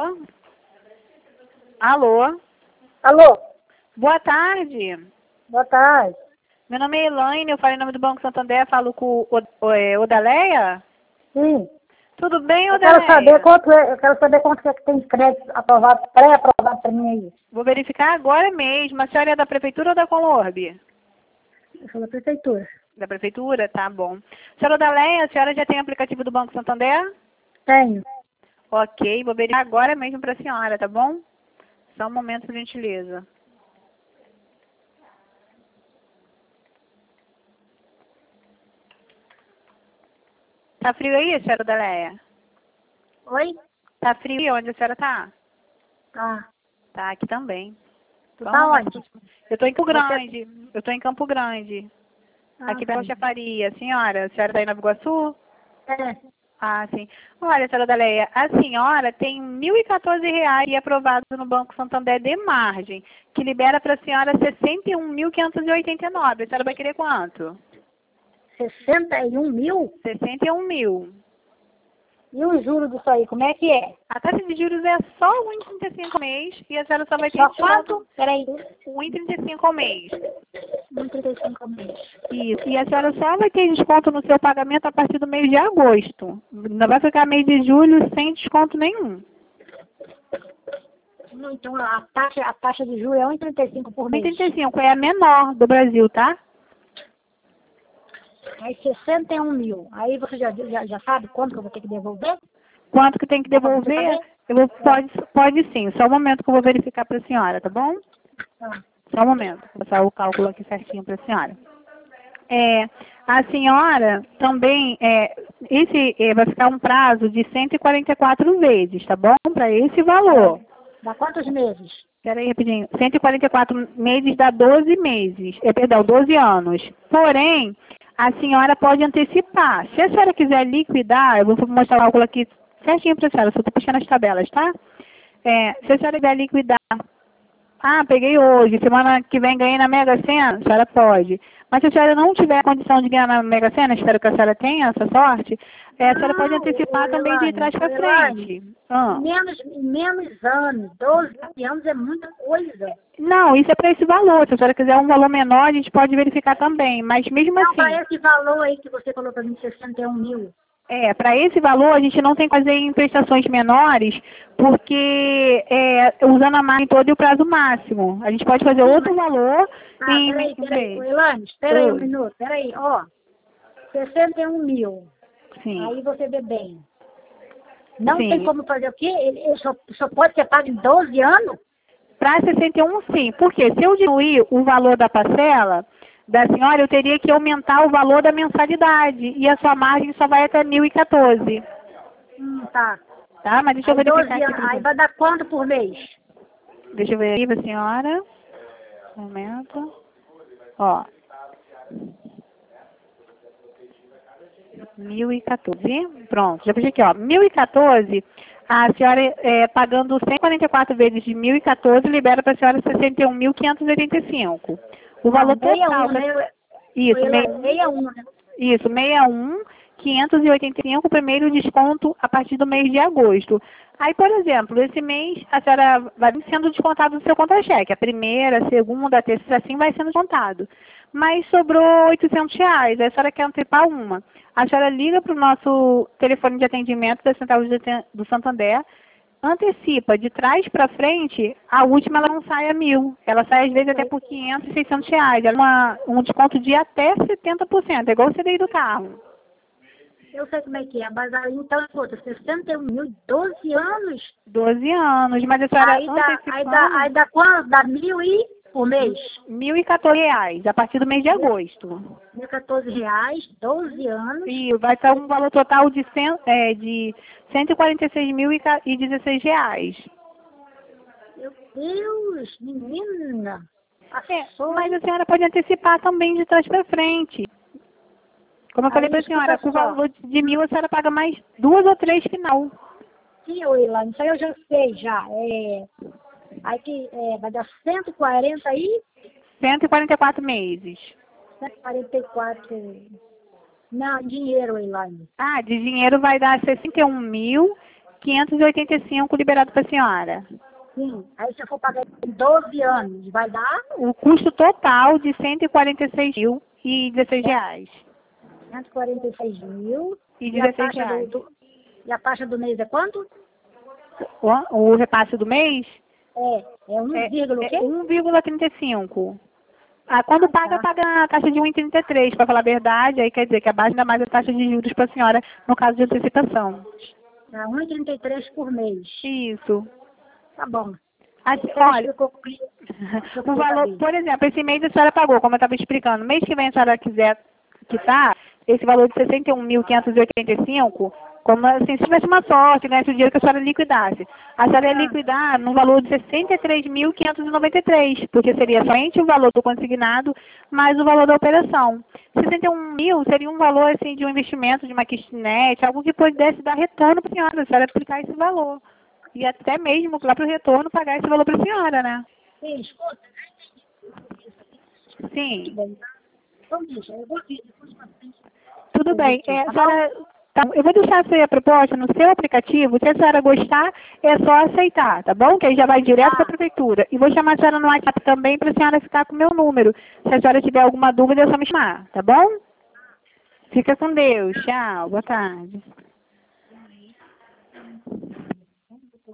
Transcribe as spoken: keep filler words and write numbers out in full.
Alô? Alô? Alô? Boa tarde. Boa tarde. Meu nome é Elaine, eu falo em nome do Banco Santander, falo com o o- é, Odaleia? Sim. Tudo bem, Eu quero saber Odaleia? quanto é, eu quero saber quanto é que tem de crédito aprovado, pré-aprovado para mim aí. Vou verificar agora mesmo. A senhora é da Prefeitura ou da Colorbe? Eu sou da prefeitura. Da Prefeitura? Tá bom. Senhora Odaleia, a senhora já tem aplicativo do Banco Santander? Tenho. Ok, vou verificar agora mesmo para a senhora, tá bom? Só um momento, por gentileza. Tá frio aí, senhora Odaleia? Oi? Tá frio aí onde a senhora tá? Ah, Tá, aqui também. tu Só um tá momento. onde? Eu tô em Campo Você... Grande. Eu tô em Campo Grande. Ah, Aqui perto sim. da Faria. Senhora, a senhora tá em Nova Iguaçu? É. Ah, sim. Olha, senhora Daleia, a senhora tem mil e quatorze reais aprovado no Banco Santander de margem, que libera para a senhora sessenta e um mil quinhentos e oitenta e nove. A senhora vai querer quanto? sessenta e um mil? sessenta e um mil. E o juro disso aí, como é que é? A taxa de juros é só um vírgula trinta e cinco ao mês e a senhora só vai ter Só desconto quanto? Peraí. um vírgula trinta e cinco ao mês. um vírgula trinta e cinco ao mês. Isso. E a senhora só vai ter desconto no seu pagamento a partir do mês de agosto. Não vai ficar mês de julho sem desconto nenhum. Não, então a taxa, a taxa de juros é um vírgula trinta e cinco por um mês. vírgula trinta e cinco é a menor do Brasil, tá? Aí sessenta e um mil. Aí você já, já, já sabe quanto que eu vou ter que devolver? Quanto que tem que Dá pra você devolver? saber? Eu vou, É. pode, pode sim. Só um momento que eu vou verificar para a senhora, tá bom? Ah. Só um momento. Vou passar o cálculo aqui certinho para a senhora. É, a senhora também, é, esse é, vai ficar um prazo de cento e quarenta e quatro vezes, tá bom? Para esse valor. Dá quantos meses? Espera aí, rapidinho. cento e quarenta e quatro meses dá doze meses. É, perdão, doze anos. Porém, a senhora pode antecipar. Se a senhora quiser liquidar, eu vou mostrar o cálculo aqui certinho para a senhora. Só estou puxando as tabelas, tá? É, se a senhora quiser liquidar, ah, peguei hoje, semana que vem ganhei na Mega Sena, a senhora pode. Mas se a senhora não tiver condição de ganhar na Mega Sena, espero que a senhora tenha essa sorte, é, a senhora pode Não, ô, antecipar também de Elaine, trás ô, para Elaine, frente. Ah. menos, menos anos, doze anos é muita coisa. Não, isso é para esse valor. Se a senhora quiser um valor menor, a gente pode verificar também. Mas mesmo Não, assim, para esse valor aí que você falou para mim, sessenta e um mil. é, para esse valor a gente não tem que fazer em prestações menores, porque é, usando a margem toda e o prazo máximo. A gente pode fazer Sim, outro mas... valor Ah, em peraí, em peraí, ô, vez. Elaine, espera aí um Oi. minuto, peraí, ó, sessenta e um mil, Sim, aí você vê bem. Não tem sim. como fazer o quê? Ele, ele só, só pode ser pago em doze anos? Para sessenta e um, sim. Porque se eu diminuir o valor da parcela da senhora, eu teria que aumentar o valor da mensalidade. E a sua margem só vai até mil e quatorze. Hum, tá. Tá? Mas deixa eu Aí verificar doze aqui anos, para aí você. vai dar quanto por mês? Deixa eu ver aqui para a senhora. Um momento. Ó. mil e quatorze. Pronto, já puxei aqui, ó. mil e quatorze, a senhora, é, pagando cento e quarenta e quatro vezes de mil e quatorze, libera para a senhora sessenta e um mil quinhentos e oitenta e cinco. O Não, valor meia total... um, né? Isso, Ela mei, é meia um, né? isso, sessenta e um, quinhentos e oitenta e cinco, primeiro desconto a partir do mês de agosto. Aí, por exemplo, esse mês a senhora vai sendo descontado do seu contra-cheque. A primeira, a segunda, a terceira, assim vai sendo descontado. Mas sobrou oitocentos reais, aí a senhora quer antecipar uma. A senhora liga para o nosso telefone de atendimento da Central de Aten- do Santander, antecipa de trás para frente, a última ela não sai a mil. Ela sai às vezes até por quinhentos, seiscentos reais. Ela é uma, um desconto de até setenta por cento, é igual o C D I do carro. Eu sei como é que é, mas aí então, pô, sessenta e um mil, doze anos. doze anos, mas a senhora Aí dá, aí dá, aí antecipando dá quanto? Dá mil e por mês? mil e quatorze reais, a partir do mês de agosto. Mil e quatorze reais, doze anos. E vai estar um valor total de, cem, é, de cento e quarenta e seis mil e dezesseis reais. Meu Deus, menina. É, Passou. mas a senhora pode antecipar também de trás para frente. Como eu falei Aí, para a senhora, escuta com o só. valor de mil a senhora paga mais duas ou três final. Sim, ô Ilane, isso aí eu já sei já. É, aí que é, vai dar cento e quarenta e cento e quarenta e quatro meses. cento e quarenta e quatro. Não, dinheiro, Ilane. Ah, de dinheiro vai dar sessenta e um mil quinhentos e oitenta e cinco liberado para a senhora. Sim. Aí se eu for pagar em doze anos, vai dar O custo total de cento e quarenta e seis mil e dezesseis reais. cento e quarenta e seis mil. E E a dezesseis taxa do, reais. do- e a taxa do mês é quanto? O, o repasse do mês É, é um é, vírgula o é quê? um vírgula trinta e cinco. Ah, quando Ah, paga, tá. paga a taxa de um vírgula trinta e três, para falar a verdade, aí quer dizer que abaixa ainda mais a taxa de juros para a senhora no caso de antecipação. Tá, um e trinta e três por mês. Isso. Tá bom. Assim, Então, olha, explicou, o valor, por exemplo, esse mês a senhora pagou, como eu estava explicando, mês que vem a senhora quiser quitar, esse valor de sessenta e um mil quinhentos e oitenta e cinco, como assim, se tivesse uma sorte, ganhasse o dinheiro que a senhora liquidasse, a senhora ia liquidar no valor de sessenta e três mil quinhentos e noventa e três, porque seria somente o valor do consignado mais o valor da operação. sessenta e um mil seria um valor assim, de um investimento, de uma kitnet, algo que pudesse dar retorno para a senhora, a senhora aplicar esse valor. E até mesmo lá para o retorno pagar esse valor para a senhora, né? sim, escuta. Sim. Bem, então, deixa, eu vou ver depois pra frente. Tudo bem. É, a Tá bom? senhora, tá, eu vou deixar essa aí a proposta no seu aplicativo. Se a senhora gostar, é só aceitar, tá bom? Que aí já vai direto para a Tá. prefeitura. E vou chamar a senhora no WhatsApp também para a senhora ficar com o meu número. Se a senhora tiver alguma dúvida, é só me chamar, tá bom? Fica com Deus. Tchau. Boa tarde.